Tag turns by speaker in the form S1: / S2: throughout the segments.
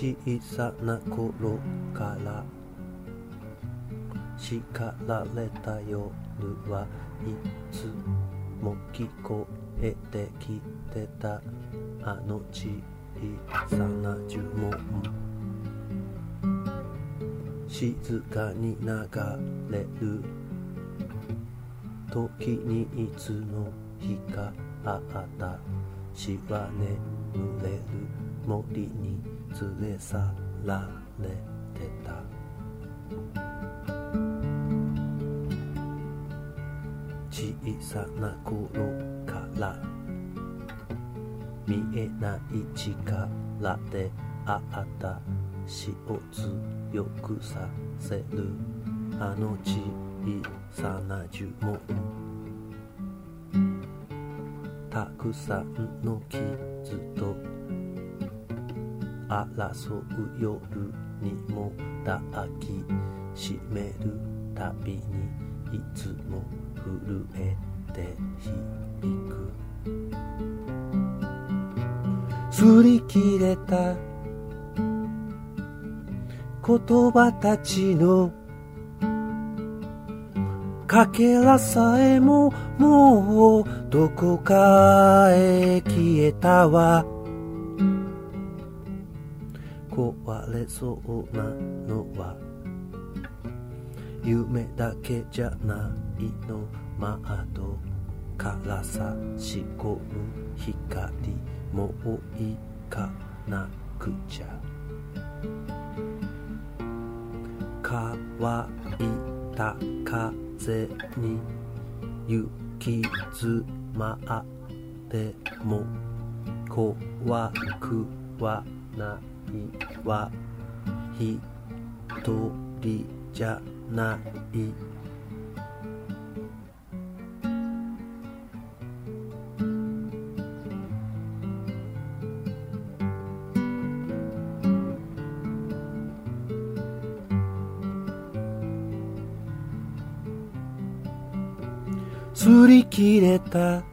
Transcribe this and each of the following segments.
S1: 小さな頃から叱られた夜はいつも聞こえてきてたあの小さな呪文、静かに流れる時にいつの日か私は眠れる森に連れ去られてた。小さな頃から見えない力で私を強くさせるあの小さな呪文、たくさんの傷と争う夜にも抱きしめるたびにいつも震えて響く。擦り切れた言葉たちのかけらさえももうどこかへ消えたわ。壊れそうなのは夢だけじゃないの、窓から差し込む光もう行かなくちゃ。乾いた風に行き詰まっても怖くはないわ。一人じゃない。擦り切れた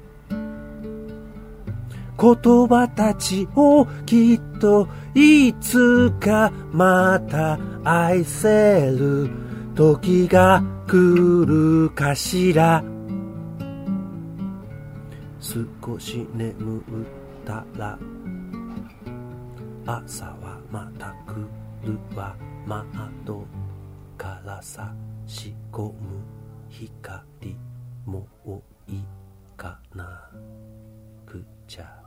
S1: 言葉たちをきっといつかまた愛せる時が来るかしら。少し眠ったら朝はまた来るわ。窓から差し込む光もういかなくちゃ。